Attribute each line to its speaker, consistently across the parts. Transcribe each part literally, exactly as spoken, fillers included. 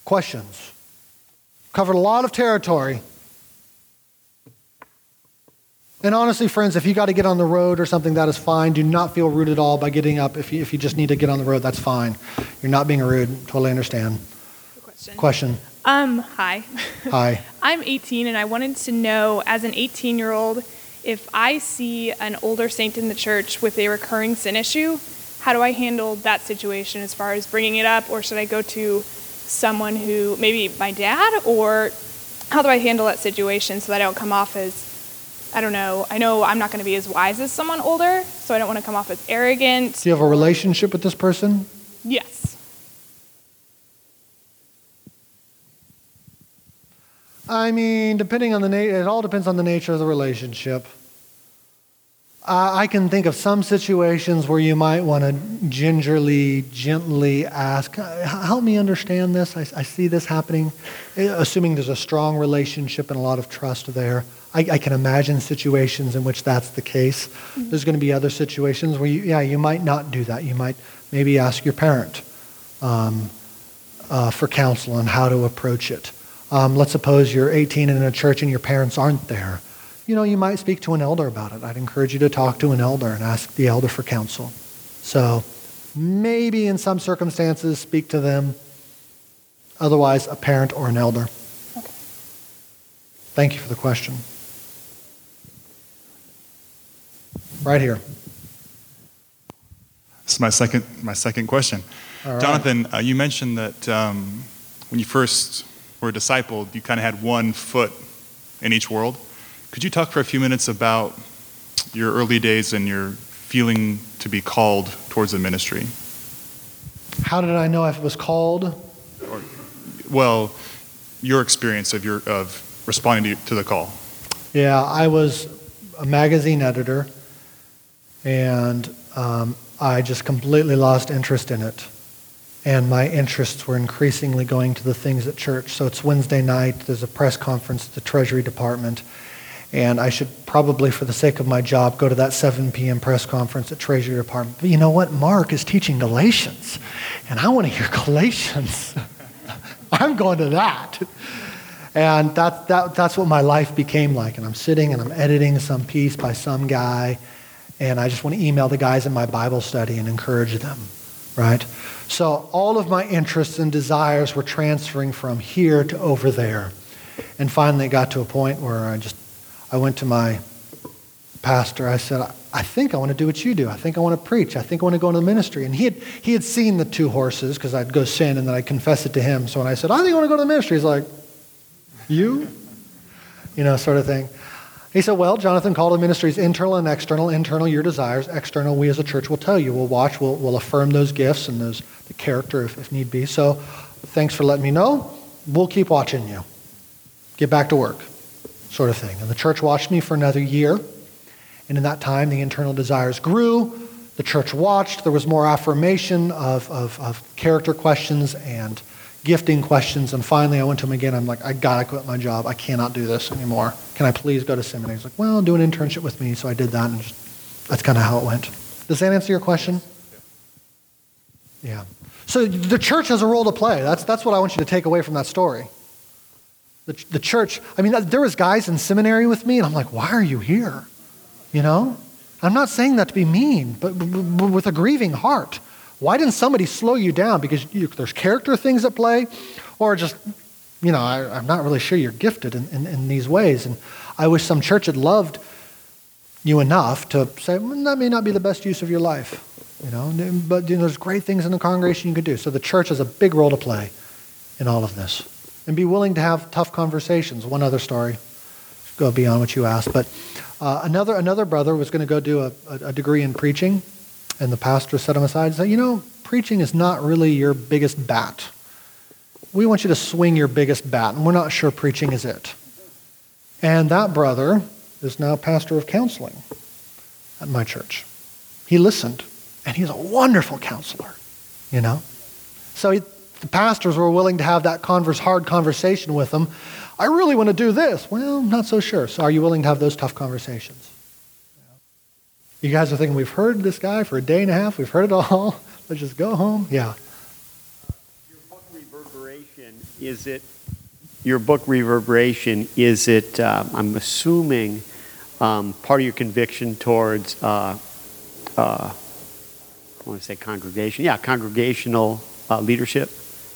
Speaker 1: Questions? Covered a lot of territory. And honestly, friends, if you got to get on the road or something, that is fine. Do not feel rude at all by getting up. If you, if you just need to get on the road, that's fine. You're not being rude. Totally understand.
Speaker 2: Question.
Speaker 1: Question.
Speaker 2: Um, hi.
Speaker 1: Hi.
Speaker 2: I'm eighteen, and I wanted to know, as an eighteen-year-old, if I see an older saint in the church with a recurring sin issue, how do I handle that situation as far as bringing it up, or should I go to someone who, maybe my dad, or how do I handle that situation so that I don't come off as, I don't know, I know I'm not going to be as wise as someone older, so I don't want to come off as arrogant.
Speaker 1: Do you have a relationship with this person?
Speaker 2: Yes.
Speaker 1: I mean, depending on the na- it all depends on the nature of the relationship. Uh, I can think of some situations where you might want to gingerly, gently ask, help me understand this. I, I see this happening, assuming there's a strong relationship and a lot of trust there. I, I can imagine situations in which that's the case. Mm-hmm. There's going to be other situations where, you, yeah, you might not do that. You might maybe ask your parent um, uh, for counsel on how to approach it. Um, let's suppose you're eighteen and in a church and your parents aren't there. You know, you might speak to an elder about it. I'd encourage you to talk to an elder and ask the elder for counsel. So maybe in some circumstances, speak to them. Otherwise, a parent or an elder.
Speaker 2: Okay.
Speaker 1: Thank you for the question. Right here.
Speaker 3: This is my second, my second question.
Speaker 1: All right.
Speaker 3: Jonathan, uh, you mentioned that um, when you first were discipled, you kind of had one foot in each world. Could you talk for a few minutes about your early days and your feeling to be called towards the ministry?
Speaker 1: How did I know if it was called?
Speaker 3: Or, well, your experience of your of responding to, to the call.
Speaker 1: Yeah, I was a magazine editor, and um, I just completely lost interest in it. And my interests were increasingly going to the things at church. So it's Wednesday night, there's a press conference at the Treasury Department, and I should probably, for the sake of my job, go to that seven p.m. press conference at Treasury Department. But you know what? Mark is teaching Galatians, and I want to hear Galatians. I'm going to that. And that, that that's what my life became like. And I'm sitting and I'm editing some piece by some guy, and I just want to email the guys in my Bible study and encourage them, right? So all of my interests and desires were transferring from here to over there. And finally it got to a point where I just, I went to my pastor. I said, I think I want to do what you do. I think I want to preach. I think I want to go into the ministry. And he had he had seen the two horses, because I'd go sin and then I'd confess it to him. So when I said, I think I want to go to the ministry, he's like, you? You know, sort of thing. He said, well, Jonathan, call to ministries internal and external. Internal, your desires. External, we as a church will tell you. We'll watch. We'll, we'll affirm those gifts and those the character if, if need be. So thanks for letting me know. We'll keep watching you. Get back to work, sort of thing. And the church watched me for another year. And in that time, the internal desires grew. The church watched. There was more affirmation of, of, of character questions and gifting questions. And finally, I went to him again. I'm like, I got to quit my job. I cannot do this anymore. Can I please go to seminary? He's like, well, do an internship with me. So I did that, and just, that's kind of how it went. Does that answer your question? Yeah. So the church has a role to play. That's that's what I want you to take away from that story. The, the church, I mean, there was guys in seminary with me, and I'm like, why are you here? You know? I'm not saying that to be mean, but, but with a grieving heart. Why didn't somebody slow you down? Because you, there's character things at play, or just, you know, I, I'm not really sure you're gifted in, in, in these ways. And I wish some church had loved you enough to say, well, that may not be the best use of your life. You know, but you know, there's great things in the congregation you could do. So the church has a big role to play in all of this. And be willing to have tough conversations. One other story, go beyond what you asked. But uh, another another brother was going to go do a, a, a degree in preaching. And the pastor set him aside and said, you know, preaching is not really your biggest bat. We want you to swing your biggest bat, and we're not sure preaching is it. And that brother is now pastor of counseling at my church. He listened, and he's a wonderful counselor, you know. So he, the pastors were willing to have that converse, hard conversation with him. I really want to do this. Well, I'm not so sure. So are you willing to have those tough conversations? You guys are thinking, we've heard this guy for a day and a half. We've heard it all. Let's just go home. Yeah.
Speaker 4: Your book, Reverberation, is it, your book Reverberation, is it, uh, I'm assuming, um, part of your conviction towards, uh, uh, I want to say congregation, yeah, congregational uh, leadership?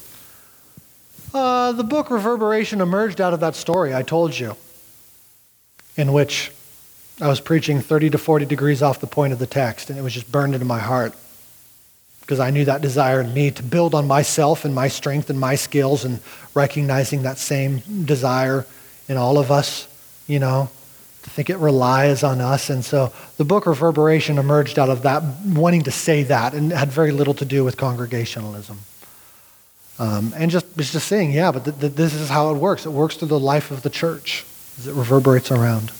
Speaker 1: Uh, the book Reverberation emerged out of that story I told you, in which I was preaching thirty to forty degrees off the point of the text, and it was just burned into my heart because I knew that desire in me to build on myself and my strength and my skills, and recognizing that same desire in all of us, you know, to think it relies on us. And so the book Reverberation emerged out of that, wanting to say that, and had very little to do with congregationalism. Um, and just it's just saying, yeah, but th- th- this is how it works. It works through the life of the church as it reverberates around.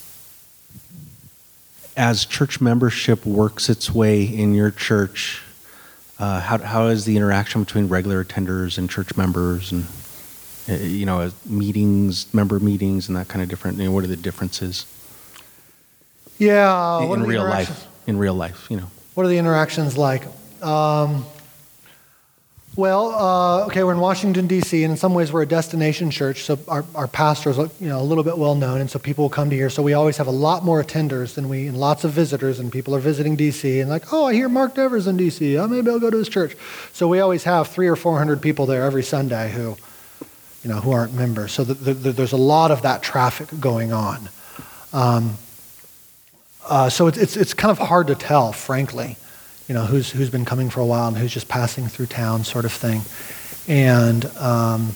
Speaker 5: As church membership works its way in your church, uh, how how is the interaction between regular attenders and church members, and uh, you know, meetings, member meetings, and that kind of different? You know, what are the differences?
Speaker 1: Yeah,
Speaker 5: in,
Speaker 1: what
Speaker 5: in
Speaker 1: are the
Speaker 5: real
Speaker 1: interactions-
Speaker 5: life? In real life, you know.
Speaker 1: What are the interactions like? Um, well, uh, okay, we're in Washington, D C, and in some ways we're a destination church, so our, our pastor is, you know, a little bit well known, and so people will come to here. So we always have a lot more attenders than we, and lots of visitors, and people are visiting D C, and like, oh, I hear Mark Devers in D C, oh, maybe I'll go to his church. So we always have three or four hundred people there every Sunday who, you know, who aren't members. So the, the, the, there's a lot of that traffic going on. Um, uh, so it's, it's it's kind of hard to tell, frankly. You know, who's who's been coming for a while and who's just passing through town, sort of thing. And um,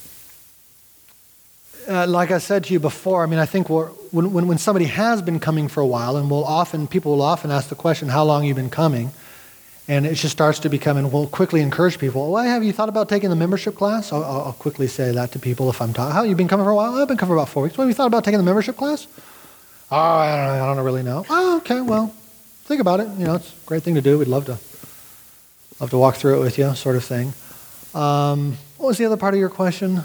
Speaker 1: uh, like I said to you before, I mean, I think we're, when, when when somebody has been coming for a while, and we'll often people will often ask the question, "How long have you been coming?" And it just starts to become, and we'll quickly encourage people. Well, have you thought about taking the membership class? I'll, I'll quickly say that to people if I'm talking. How, you've been coming for a while? I've been coming for about four weeks. Well, have you thought about taking the membership class? Oh, I don't know. I don't really know. Oh, okay. Well, think about it. You know, it's a great thing to do. We'd love to, love to walk through it with you, sort of thing. Um, what was the other part of your question?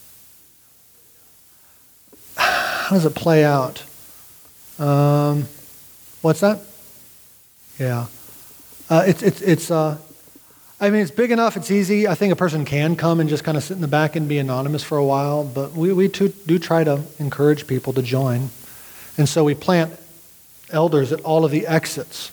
Speaker 1: How does it play out? Um, what's that? Yeah. Uh, it's, it's, it's, uh, I mean, it's big enough, it's easy. I think a person can come and just kind of sit in the back and be anonymous for a while, but we, we too, do try to encourage people to join. And so we plant elders at all of the exits.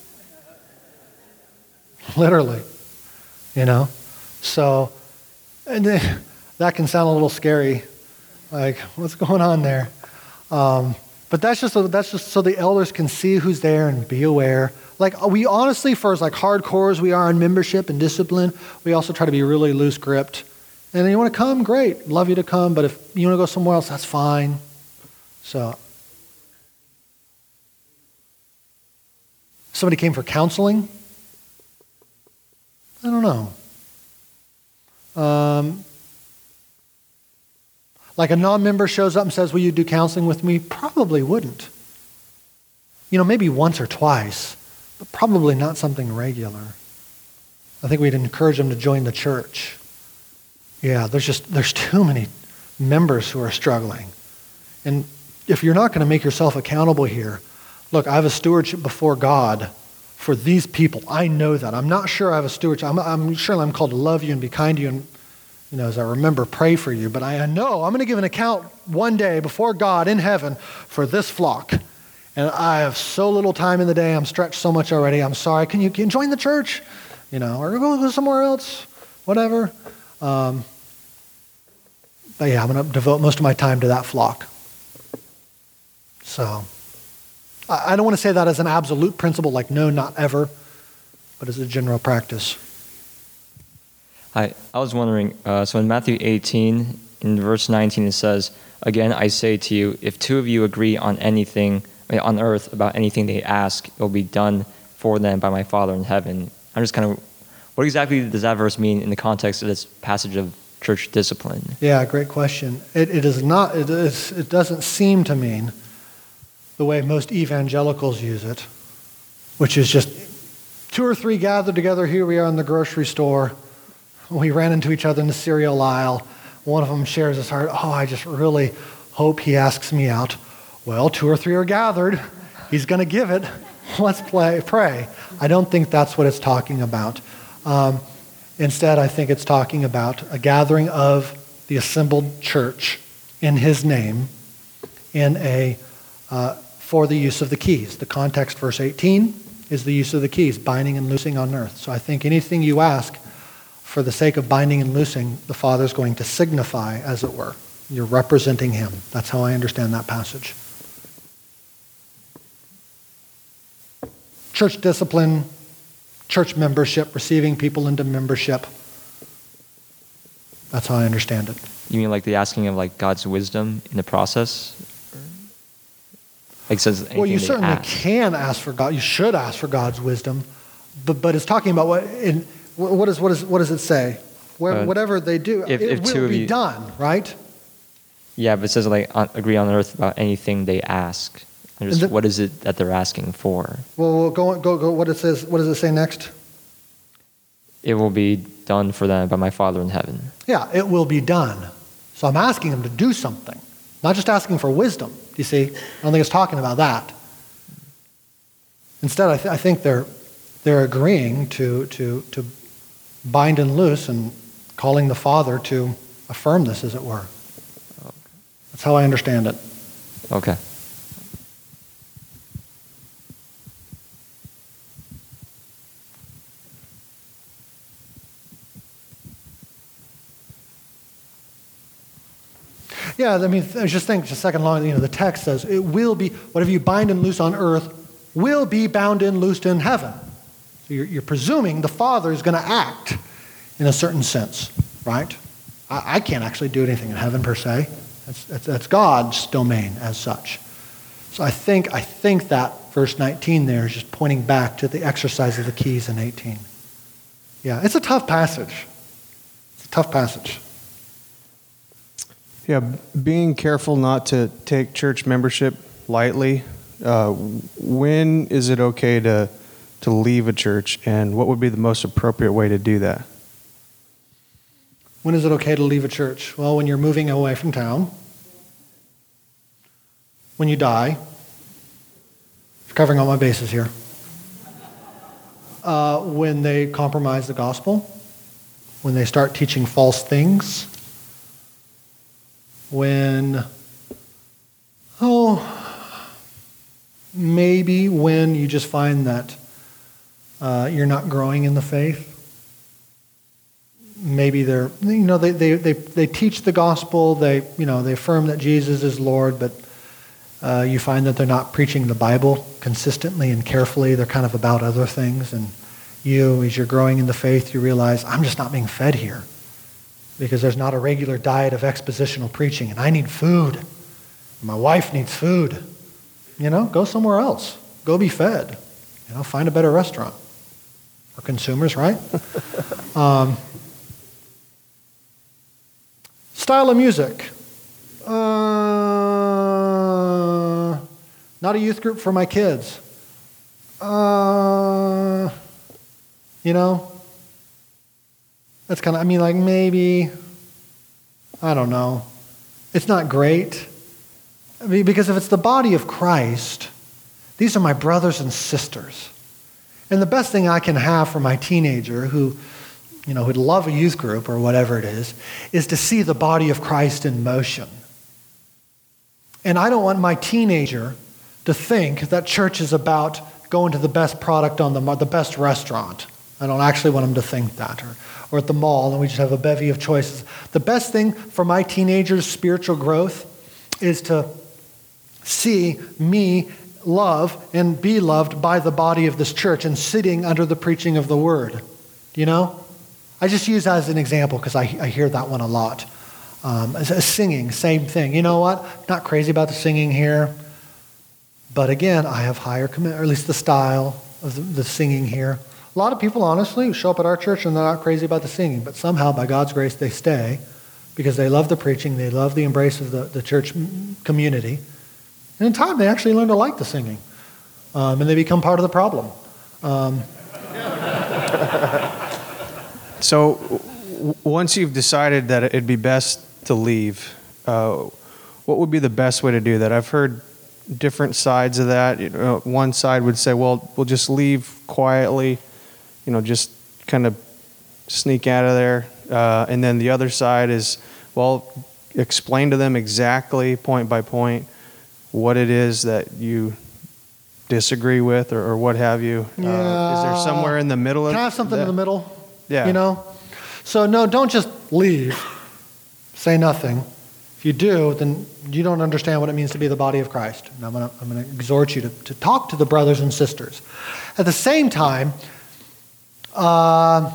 Speaker 1: Literally, you know? So, and then, that can sound a little scary. Like, what's going on there? Um, but that's just, that's just so the elders can see who's there and be aware. Like, we honestly, for as like hardcore as we are in membership and discipline, we also try to be really loose gripped. And you want to come? Great. Love you to come. But if you want to go somewhere else, that's fine. So, somebody came for counseling? I don't know. Um, like a non-member shows up and says, will you do counseling with me? Probably wouldn't. You know, maybe once or twice, but probably not something regular. I think we'd encourage them to join the church. Yeah, there's just, there's too many members who are struggling. And if you're not going to make yourself accountable here, look, I have a stewardship before God for these people. I know that. I'm not sure I have a stewardship. I'm, I'm sure I'm called to love you and be kind to you and, you know, as I remember, pray for you. But I know I'm going to give an account one day before God in heaven for this flock. And I have so little time in the day. I'm stretched so much already. I'm sorry. Can you, can you join the church? You know, or go somewhere else? Whatever. Um, but yeah, I'm going to devote most of my time to that flock. So I don't want to say that as an absolute principle, like no, not ever, but as a general practice.
Speaker 6: Hi, I was wondering, uh, so in Matthew eighteen, in verse nineteen, it says, again, I say to you, if two of you agree on anything on earth about anything they ask, it will be done for them by my Father in heaven. I'm just kind of, what exactly does that verse mean in the context of this passage of church discipline?
Speaker 1: Yeah, great question. It, it is not, it, is, it doesn't seem to mean the way most evangelicals use it, which is just two or three gathered together. Here we are in the grocery store. We ran into each other in the cereal aisle. One of them shares his heart. Oh, I just really hope he asks me out. Well, two or three are gathered. He's going to give it. Let's play, pray. I don't think that's what it's talking about. Um, Instead, I think it's talking about a gathering of the assembled church in his name in a uh, for the use of the keys. The context, verse eighteen, is the use of the keys, binding and loosing on earth. So I think anything you ask for the sake of binding and loosing, the Father's going to signify, as it were. You're representing him. That's how I understand that passage. Church discipline, church membership, receiving people into membership. That's how I understand it.
Speaker 6: You mean like the asking of like God's wisdom in the process? Like says anything
Speaker 1: Well, you
Speaker 6: they
Speaker 1: certainly
Speaker 6: ask.
Speaker 1: can ask for God. You should ask for God's wisdom, but but it's talking about what in what is what is what does it say? Where,
Speaker 6: Uh,
Speaker 1: whatever they do,
Speaker 6: if-
Speaker 1: it
Speaker 6: if two
Speaker 1: will
Speaker 6: of
Speaker 1: be
Speaker 6: you-
Speaker 1: done, right?
Speaker 6: Yeah, but it says like on, agree on earth about anything they ask. I'm just,
Speaker 1: And the-
Speaker 6: what is it that they're asking for?
Speaker 1: Well, we'll go go go. What it says? What does it say next?
Speaker 6: It will be done for them by my Father in heaven.
Speaker 1: Yeah, it will be done. So I'm asking them to do something, not just asking for wisdom. Do you see? I don't think it's talking about that. Instead, I, th- I think they're they're agreeing to to to bind and loose and calling the Father to affirm this, as it were. That's how I understand it.
Speaker 6: Okay.
Speaker 1: Yeah, I mean, I was just thinking, just a second long, you know, the text says, it will be, whatever you bind and loose on earth will be bound and loosed in heaven. So you're, you're presuming the Father is going to act in a certain sense, right? I, I can't actually do anything in heaven per se. That's, that's, that's God's domain as such. So I think, I think that verse nineteen there is just pointing back to the exercise of the keys in eighteen. Yeah, it's a tough passage. It's a tough passage.
Speaker 7: Yeah, being careful not to take church membership lightly. Uh, when is it okay to to leave a church, and what would be the most appropriate way to do that?
Speaker 1: When is it okay to leave a church? Well, when you're moving away from town, when you die, covering all my bases here, uh, when they compromise the gospel, when they start teaching false things, when, oh, maybe when you just find that uh, you're not growing in the faith. Maybe they're, you know, they, they, they, they teach the gospel, they, you know, they affirm that Jesus is Lord, but uh, you find that they're not preaching the Bible consistently and carefully. They're kind of about other things. And you, as you're growing in the faith, you realize, I'm just not being fed here because there's not a regular diet of expositional preaching, and I need food. My wife needs food. You know, go somewhere else. Go be fed. You know, find a better restaurant. We're consumers, right? um, Style of music. Uh, not a youth group for my kids. Uh, you know, that's kind of, I mean, like maybe, I don't know. It's not great. I mean, because if it's the body of Christ, these are my brothers and sisters. And the best thing I can have for my teenager who, you know, who'd love a youth group or whatever it is, is to see the body of Christ in motion. And I don't want my teenager to think that church is about going to the best product on the the best restaurant. I don't actually want them to think that. Or, or at the mall, and we just have a bevy of choices. The best thing for my teenager's spiritual growth is to see me love and be loved by the body of this church and sitting under the preaching of the word. You know? I just use that as an example because I, I hear that one a lot. Um, as, as singing, same thing. You know what? Not crazy about the singing here. But again, I have higher commitment, or at least the style of the, the singing here. A lot of people, honestly, show up at our church and they're not crazy about the singing. But somehow, by God's grace, they stay because they love the preaching. They love the embrace of the, the church community. And in time, they actually learn to like the singing. Um, and they become part of the problem. Um,
Speaker 7: So w- once you've decided that it'd be best to leave, uh, what would be the best way to do that? I've heard different sides of that. You know, one side would say, well, we'll just leave quietly, you know, just kind of sneak out of there. Uh, and then the other side is, well, explain to them exactly, point by point, what it is that you disagree with or, or what have you. Uh, is there somewhere in the middle of
Speaker 1: Can I have something
Speaker 7: that?
Speaker 1: in the middle?
Speaker 7: Yeah.
Speaker 1: You know? So, no, don't just leave. Say nothing. If you do, then you don't understand what it means to be the body of Christ. And I'm going to I'm going to exhort you to, to talk to the brothers and sisters. At the same time, uh,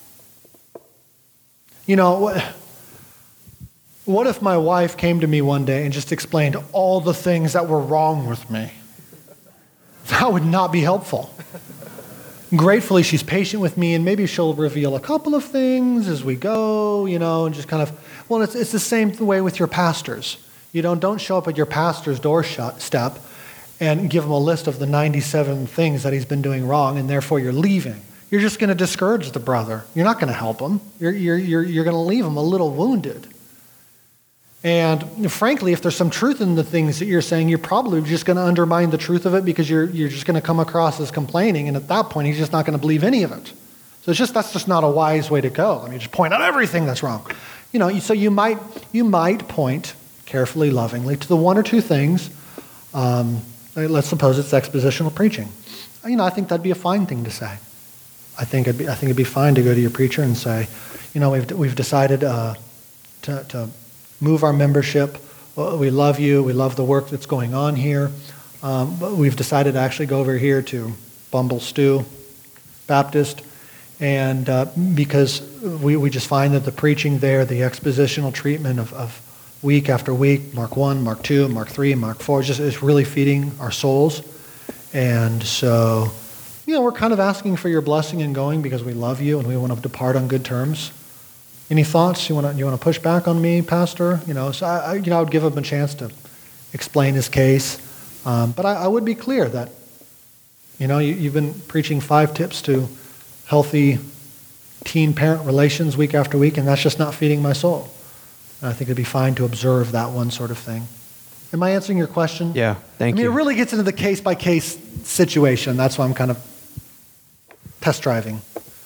Speaker 1: you know, what, what if my wife came to me one day and just explained all the things that were wrong with me? That would not be helpful. Gratefully, she's patient with me, and maybe she'll reveal a couple of things as we go, you know, and just kind of, well, it's, it's the same way with your pastors. You know, don't show up at your pastor's doorstep and give him a list of the ninety-seven things that he's been doing wrong, and therefore you're leaving. You're just going to discourage the brother. You're not going to help him. You're, you're, you're, you're going to leave him a little wounded. And frankly, if there's some truth in the things that you're saying, you're probably just going to undermine the truth of it because you're you're just going to come across as complaining, and at that point, he's just not going to believe any of it. So it's just that's just not a wise way to go. I mean, just point out everything that's wrong. You know, so you might you might point carefully, lovingly to the one or two things. Um, let's suppose it's expositional preaching. You know, I think that'd be a fine thing to say. I think it'd be I think it'd be fine to go to your preacher and say, you know, we've we've decided uh, to to. move our membership. We love you. We love the work that's going on here. Um, but we've decided to actually go over here to Bumble Stew Baptist. And uh, because we, we just find that the preaching there, the expositional treatment of, of week after week, Mark one, Mark two, Mark three, Mark four, just is really feeding our souls. And so, you know, we're kind of asking for your blessing in going because we love you and we want to depart on good terms. Any thoughts? You want to you want to push back on me, Pastor? You know, so I, I you know I would give him a chance to explain his case, um, but I, I would be clear that you know you, you've been preaching five tips to healthy teen-parent relations week after week, and that's just not feeding my soul. And I think it'd be fine to observe that one sort of thing. Am I answering your question?
Speaker 7: Yeah, thank
Speaker 1: I mean,
Speaker 7: you.
Speaker 1: it really gets into the case-by-case situation. That's why I'm kind of test driving.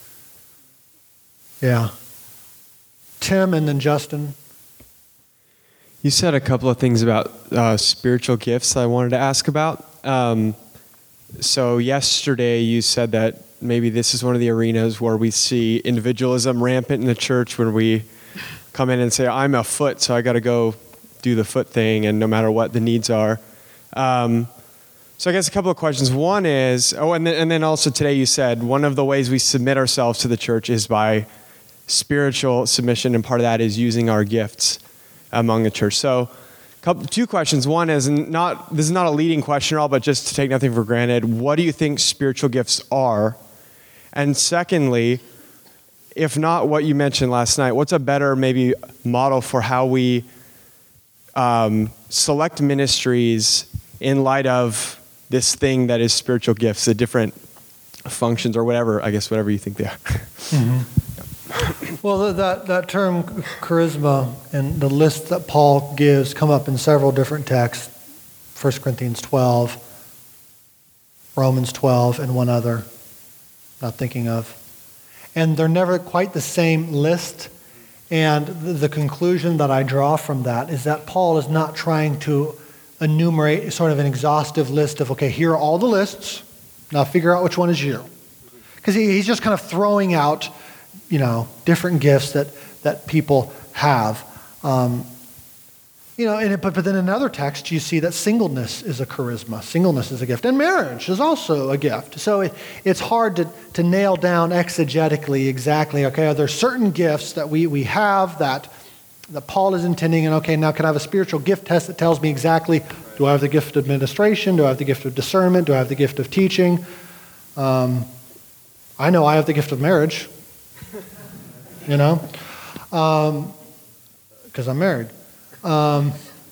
Speaker 1: Yeah. Tim and then Justin.
Speaker 8: You said a couple of things about uh, spiritual gifts I wanted to ask about. Um, so yesterday you said that maybe this is one of the arenas where we see individualism rampant in the church when we come in and say, I'm a foot, so I got to go do the foot thing, and no matter what the needs are. Um, so I guess a couple of questions. One is, oh, and then, and then also today you said one of the ways we submit ourselves to the church is by spiritual submission, and part of that is using our gifts among the church. So couple, two questions. One is not, this is not a leading question at all, but just to take nothing for granted, what do you think spiritual gifts are? And secondly, if not what you mentioned last night, what's a better maybe model for how we um, select ministries in light of this thing that is spiritual gifts, the different functions or whatever, I guess whatever you think they are.
Speaker 1: Mm-hmm. Well, that, that term charisma and the list that Paul gives come up in several different texts. First Corinthians twelve, Romans twelve, and one other, not thinking of. And they're never quite the same list. And the conclusion that I draw from that is that Paul is not trying to enumerate sort of an exhaustive list of, okay, here are all the lists, now figure out which one is you. Because he, he's just kind of throwing out, you know, different gifts that, that people have. Um, you know, and it, but, but then in another text, you see that singleness is a charisma. Singleness is a gift. And marriage is also a gift. So it, it's hard to, to nail down exegetically exactly, okay, are there certain gifts that we, we have that, that Paul is intending, and okay, now can I have a spiritual gift test that tells me exactly, do I have the gift of administration? Do I have the gift of discernment? Do I have the gift of teaching? Um, I know I have the gift of marriage. You know, because um, I'm married. Um,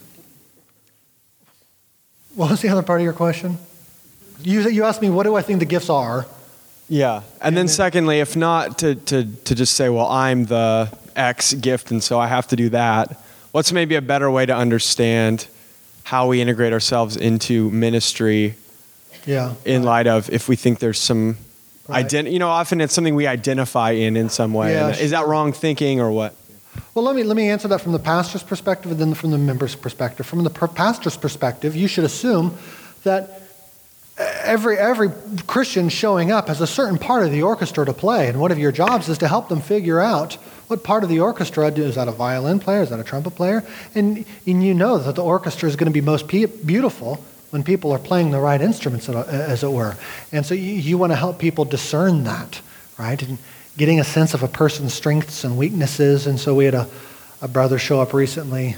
Speaker 1: what was the other part of your question? You you asked me, what do I think the gifts are?
Speaker 8: Yeah, and, and then, then secondly, if not to, to, to just say, well, I'm the X gift, and so I have to do that, what's maybe a better way to understand how we integrate ourselves into ministry
Speaker 1: yeah.
Speaker 8: in light of if we think there's some
Speaker 1: Right.
Speaker 8: ident- you know, often it's something we identify in in some way.
Speaker 1: Yeah,
Speaker 8: And is that wrong thinking or what?
Speaker 1: Well, let me let me answer that from the pastor's perspective and then from the member's perspective. From the per- pastor's perspective, you should assume that every every Christian showing up has a certain part of the orchestra to play, and one of your jobs is to help them figure out what part of the orchestra. Is that a violin player? Is that a trumpet player? And, and you know that the orchestra is going to be most pe- beautiful when people are playing the right instruments, as it were. And so you, you want to help people discern that, right? And getting a sense of a person's strengths and weaknesses. And so we had a, a brother show up recently.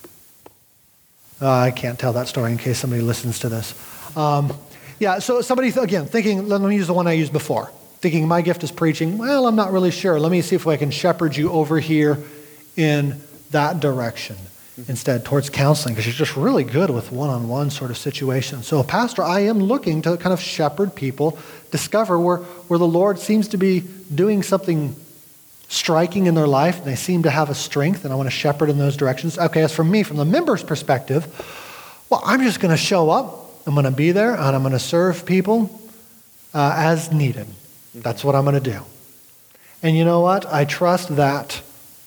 Speaker 1: Uh, I can't tell that story in case somebody listens to this. Um, yeah, so somebody, again, thinking, let me use the one I used before. Thinking my gift is preaching. Well, I'm not really sure. Let me see if I can shepherd you over here in that direction instead, towards counseling, because you're just really good with one-on-one sort of situations. So a pastor, I am looking to kind of shepherd people, discover where, where the Lord seems to be doing something striking in their life, and they seem to have a strength, and I want to shepherd in those directions. Okay, as for me, from the member's perspective, well, I'm just going to show up, I'm going to be there, and I'm going to serve people uh, as needed. That's what I'm going to do. And you know what? I trust that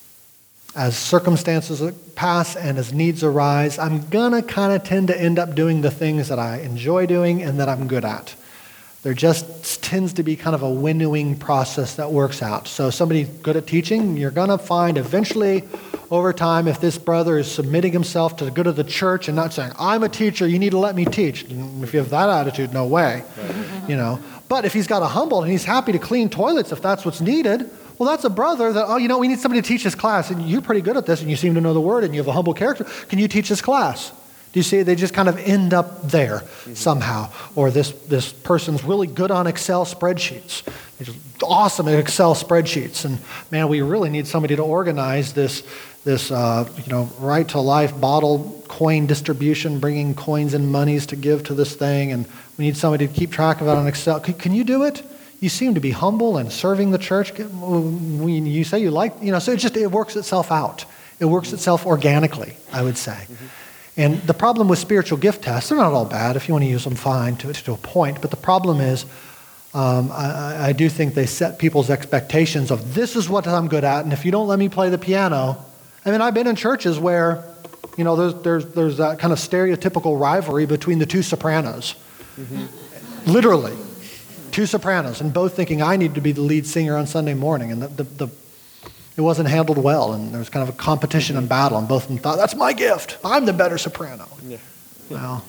Speaker 1: as circumstances pass and as needs arise, I'm going to kind of tend to end up doing the things that I enjoy doing and that I'm good at. There just tends to be kind of a winnowing process that works out. So somebody good at teaching, you're going to find eventually over time, if this brother is submitting himself to the good of the church and not saying, I'm a teacher, you need to let me teach. And if you have that attitude, no way. You know. But if he's got a humble and he's happy to clean toilets if that's what's needed, well, that's a brother that, oh, you know, we need somebody to teach this class. And you're pretty good at this and you seem to know the word and you have a humble character. Can you teach this class? Do you see? They just kind of end up there mm-hmm. somehow. Or this, this person's really good on Excel spreadsheets. They're just awesome at Excel spreadsheets. And man, we really need somebody to organize this, this uh, you know, right to life bottle coin distribution, bringing coins and monies to give to this thing. And we need somebody to keep track of it on Excel. Can, can you do it? You seem to be humble and serving the church. When you say you like, you know, so it just, it works itself out. It works itself organically, I would say. Mm-hmm. And the problem with spiritual gift tests, they're not all bad. If you want to use them, fine, to, to a point. But the problem is, um, I, I do think they set people's expectations of this is what I'm good at, and if you don't let me play the piano, I mean, I've been in churches where, you know, there's there's there's that kind of stereotypical rivalry between the two sopranos. Mm-hmm. Literally, two sopranos, and both thinking I need to be the lead singer on Sunday morning, and the the, the it wasn't handled well, and there was kind of a competition and battle, and both of them thought, that's my gift. I'm the better soprano. Yeah. Well,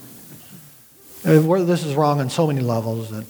Speaker 1: uh, this is wrong on so many levels. That,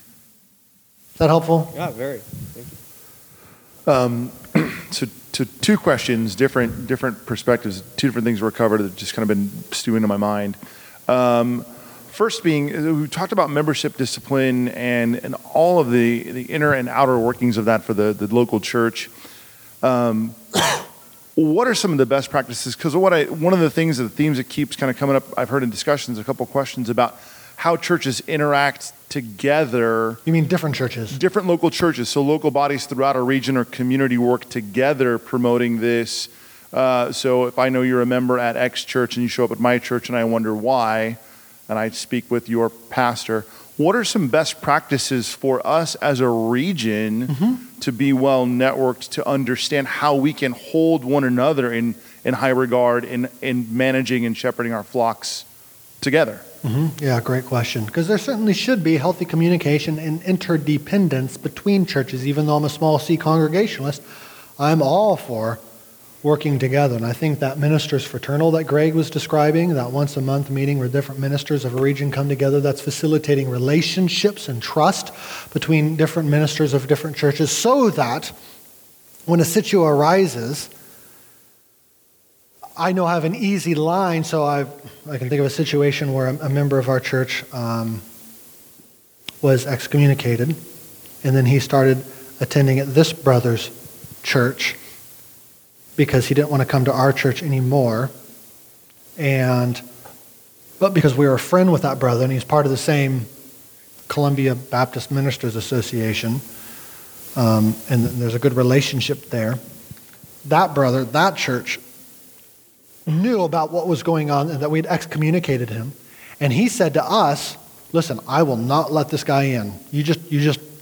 Speaker 1: is that helpful?
Speaker 7: Yeah, very. Thank you.
Speaker 9: Um, so, so two questions, different different perspectives, two different things were covered that just kind of been stewing in my mind. Um, First being, we talked about membership discipline and, and all of the, the inner and outer workings of that for the, the local church. Um, what are some of the best practices? Because what I one of the things, the themes that keeps kind of coming up, I've heard in discussions, a couple of questions about how churches interact together.
Speaker 1: You mean different churches?
Speaker 9: Different local churches. So local bodies throughout our region or community work together promoting this. Uh, so if I know you're a member at X church and you show up at my church and I wonder why, and I speak with your pastor, what are some best practices for us as a region mm-hmm. to be well networked, to understand how we can hold one another in, in high regard in, in managing and shepherding our flocks together?
Speaker 1: Mm-hmm. Yeah, great question. Because there certainly should be healthy communication and interdependence between churches. Even though I'm a small C congregationalist, I'm all for working together. And I think that ministers fraternal that Greg was describing, that once a month meeting where different ministers of a region come together, that's facilitating relationships and trust between different ministers of different churches so that when a situ arises, I know I have an easy line. So I I can think of a situation where a, a member of our church um, was excommunicated, and then he started attending at this brother's church because he didn't want to come to our church anymore. And, but because we were a friend with that brother, and he's part of the same Columbia Baptist Ministers Association, um, and there's a good relationship there, that brother, that church, knew about what was going on and that we'd excommunicated him. And he said to us, listen, I will not let this guy in. You just, you just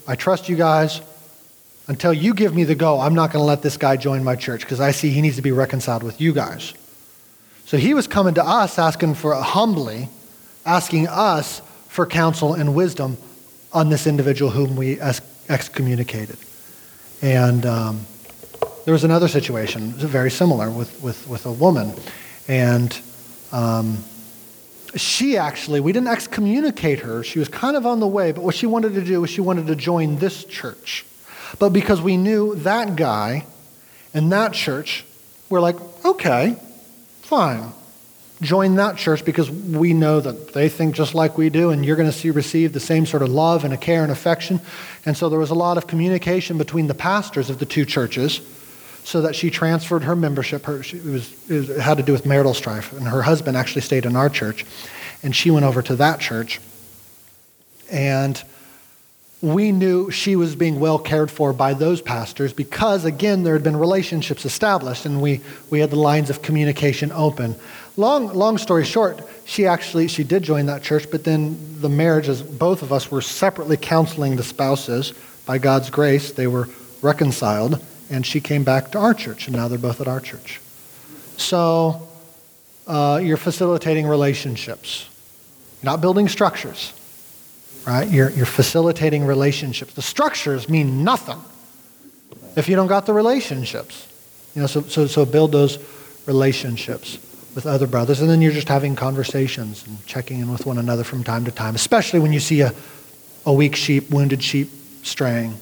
Speaker 1: I trust you guys. Until you give me the go, I'm not going to let this guy join my church because I see he needs to be reconciled with you guys. So he was coming to us asking for, humbly, asking us for counsel and wisdom on this individual whom we excommunicated. And um, there was another situation, very similar, with, with, with a woman. And um, she actually, we didn't excommunicate her. She was kind of on the way, but what she wanted to do was she wanted to join this church. But because we knew that guy and that church, we're like, okay, fine. Join that church because we know that they think just like we do, and you're going to see receive the same sort of love and a care and affection. And so there was a lot of communication between the pastors of the two churches so that she transferred her membership. Her, she, it, was, it, was, it had to do with marital strife, and her husband actually stayed in our church, and she went over to that church. And we knew she was being well cared for by those pastors because, again, there had been relationships established, and we, we had the lines of communication open. Long, long story short, she actually, she did join that church, but then the marriages, both of us were separately counseling the spouses. By God's grace, they were reconciled, and she came back to our church, and now they're both at our church. So uh, you're facilitating relationships. You're not building structures. Right? You're, you're facilitating relationships. The structures mean nothing if you don't got the relationships. You know, so, so, so build those relationships with other brothers, and then you're just having conversations and checking in with one another from time to time, especially when you see a, a weak sheep, wounded sheep straying.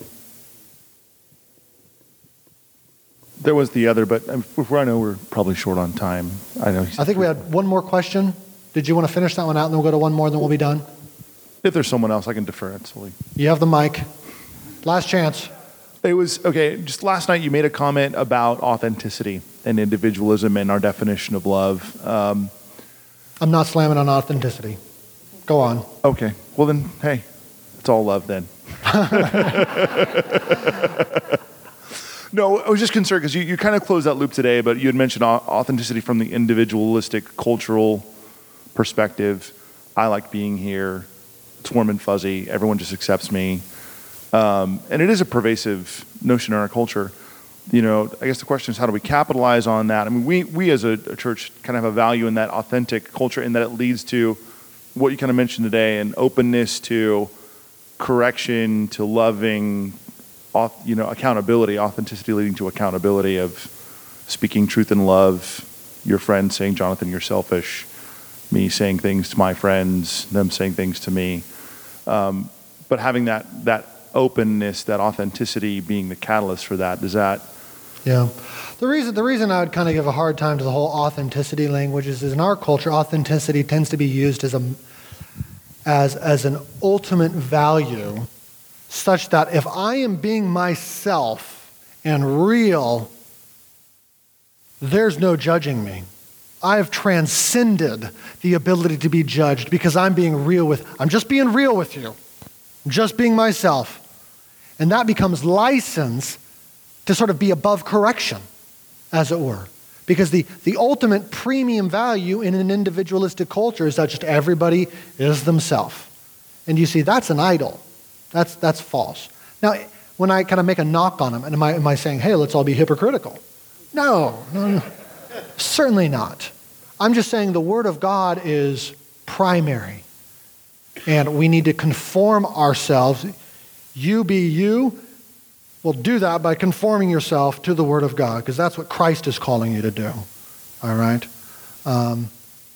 Speaker 9: There was the other, but before I know we're probably short on time. I know.
Speaker 1: I think we had one more question. Did you want to finish that one out, and then we'll go to one more, and then we'll be done?
Speaker 9: If there's someone else, I can defer, absolutely.
Speaker 1: You have the mic. Last chance.
Speaker 9: It was, okay, just last night you made a comment about authenticity and individualism and our definition of love. Um,
Speaker 1: I'm not slamming on authenticity. Go on.
Speaker 9: Okay. Well then, hey, it's all love then. No, I was just concerned because you, you kind of closed that loop today, but you had mentioned authenticity from the individualistic, cultural perspective. I like being here. It's warm and fuzzy. Everyone just accepts me. Um, and it is a pervasive notion in our culture. You know, I guess the question is, how do we capitalize on that? I mean, we, we as a, a church kind of have a value in that authentic culture, in that it leads to what you kind of mentioned today, an openness to correction, to loving, you know, accountability, authenticity leading to accountability of speaking truth in love, your friend saying, Jonathan, you're selfish, me saying things to my friends, them saying things to me. Um, but having that that openness, that authenticity being the catalyst for that, does that?
Speaker 1: Yeah. The reason the reason I would kind of give a hard time to the whole authenticity language is, is in our culture, authenticity tends to be used as a as as an ultimate value, such that if I am being myself and real, there's no judging me. I have transcended the ability to be judged because I'm being real with, I'm just being real with you. I'm just being myself. And that becomes license to sort of be above correction, as it were. Because the, the ultimate premium value in an individualistic culture is that just everybody is themselves. And you see, that's an idol. That's, that's false. Now, when I kind of make a knock on them, and am I, am I saying, hey, let's all be hypocritical? No, no, no. Certainly not. I'm just saying the Word of God is primary. And we need to conform ourselves. You be you. Well, do that by conforming yourself to the Word of God, because that's what Christ is calling you to do. All right? Um,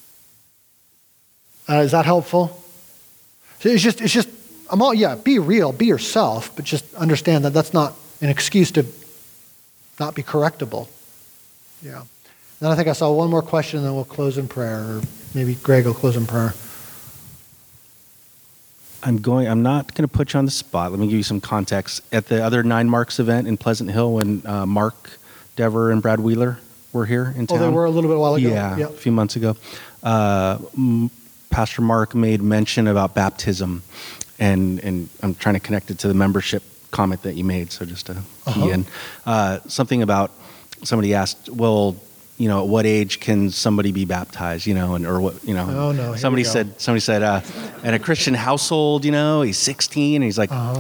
Speaker 1: uh, is that helpful? It's just, it's just, I'm all, yeah, be real, be yourself, but just understand that that's not an excuse to not be correctable. Yeah. Then I think I saw one more question, and then we'll close in prayer, or maybe Greg will close in prayer.
Speaker 5: I'm going. I'm not going to put you on the spot. Let me give you some context. At the other Nine Marks event in Pleasant Hill, when uh, Mark Dever and Brad Wheeler were here in town.
Speaker 1: Oh, they were a little bit a while ago.
Speaker 5: Yeah,
Speaker 1: yep.
Speaker 5: a few months ago. Uh, Pastor Mark made mention about baptism, and and I'm trying to connect it to the membership comment that you made. So just to key
Speaker 1: uh-huh.
Speaker 5: in, uh, something about somebody asked, well, you know, at what age can somebody be baptized, you know, and or what, you know.
Speaker 1: Oh, no, here
Speaker 5: somebody
Speaker 1: we go.
Speaker 5: said, somebody said, uh, in a Christian household, you know, he's sixteen, and he's like,
Speaker 1: Uh-huh.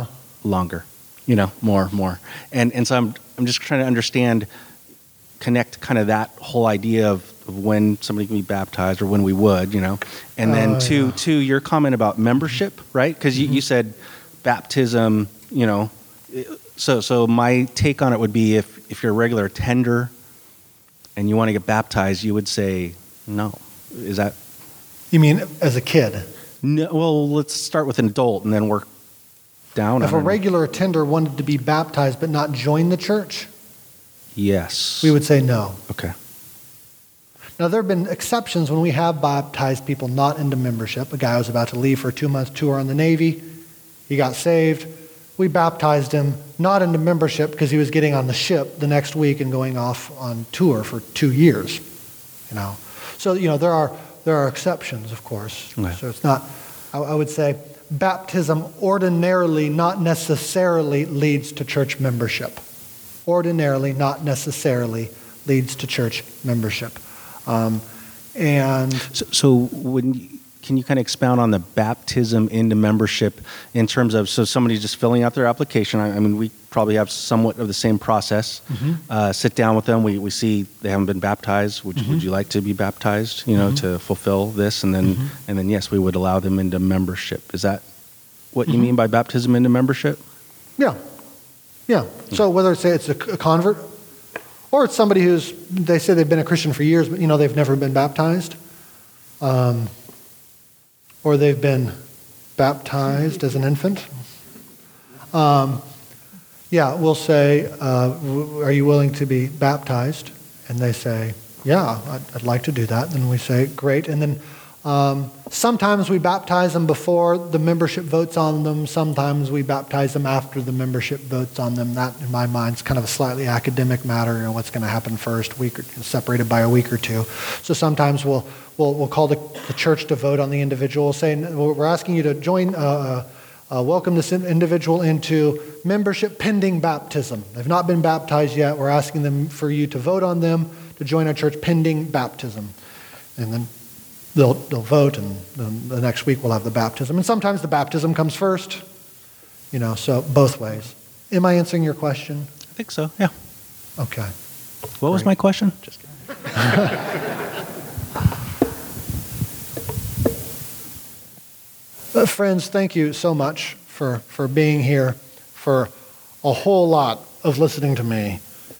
Speaker 5: longer, you know, more, more. And and so I'm I'm just trying to understand, connect kind of that whole idea of, of when somebody can be baptized or when we would, you know. And then
Speaker 1: Oh,
Speaker 5: to
Speaker 1: yeah.
Speaker 5: to your comment about membership, right? Because you, you said baptism, you know. So so my take on it would be if, if you're a regular attender and you want to get baptized, you would say no. Is that?
Speaker 1: You mean as a kid?
Speaker 5: No, well, let's start with an adult and then work down.
Speaker 1: If
Speaker 5: I
Speaker 1: a
Speaker 5: don't know.
Speaker 1: regular attender wanted to be baptized but not join the church,
Speaker 5: Yes.
Speaker 1: we would say no.
Speaker 5: Okay.
Speaker 1: Now, there have been exceptions when we have baptized people not into membership. A guy was about to leave for a two-month tour on the Navy. He got saved. We baptized him not into membership because he was getting on the ship the next week and going off on tour for two years. You know, so you know there are there are exceptions, of course.
Speaker 5: Okay.
Speaker 1: So it's not. I, I would say baptism ordinarily, not necessarily, leads to church membership. Ordinarily, not necessarily, leads to church membership. Um, and
Speaker 5: So, so when you, can you kind of expound on the baptism into membership in terms of, so somebody's just filling out their application. I, I mean, we probably have somewhat of the same process. Uh, sit down with them. We, we see they haven't been baptized. Would, would you like to be baptized, you know, to fulfill this? And then, and then, yes, we would allow them into membership. Is that what you mean by baptism into membership?
Speaker 1: yeah, yeah. So whether it's, say it's a, a convert or it's somebody who's, they say they've been a Christian for years, but, you know, they've never been baptized. Um, or they've been baptized as an infant. Um, yeah, we'll say, uh, w- are you willing to be baptized? And they say, yeah, I'd, I'd like to do that. Then we say, great. And then um, sometimes we baptize them before the membership votes on them. Sometimes we baptize them after the membership votes on them. That, in my mind, is kind of a slightly academic matter. You know, what's going to happen first, week or, separated by a week or two. So sometimes we'll we'll, we'll call the, the church to vote on the individual, saying we're asking you to join, uh, uh, welcome this individual into membership pending baptism. They've not been baptized yet. We're asking them for you to vote on them to join our church pending baptism, and then They'll, they'll vote, and then the next week we'll have the baptism. And sometimes the baptism comes first, you know, so both ways. Am I answering your question?
Speaker 5: I think so, yeah.
Speaker 1: Okay.
Speaker 5: What was
Speaker 1: Great.
Speaker 5: my question? Just kidding.
Speaker 1: Uh, friends, thank you so much for, for being here, for a whole lot of listening to me.